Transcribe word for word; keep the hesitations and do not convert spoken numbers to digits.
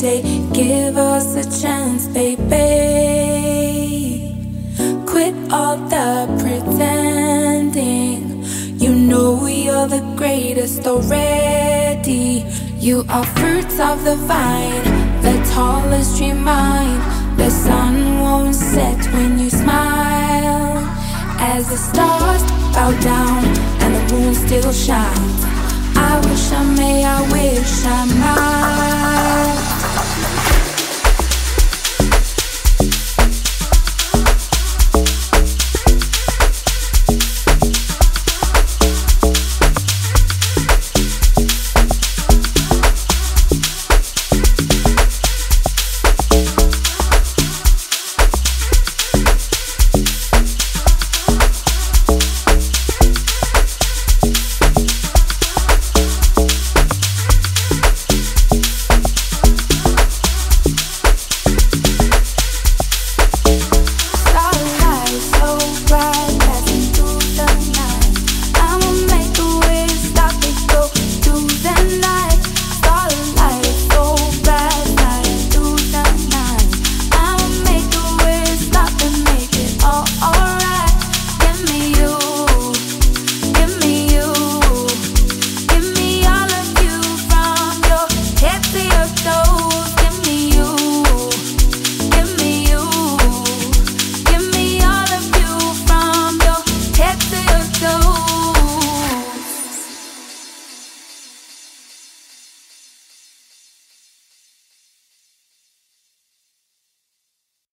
day. Give us a chance, baby. Quit all the pretending. You know you're the greatest already. You are fruits of the vine, the tallest tree mine. The sun won't set when you smile. As the stars bow down and the moon still shines, I wish I may, I wish I might.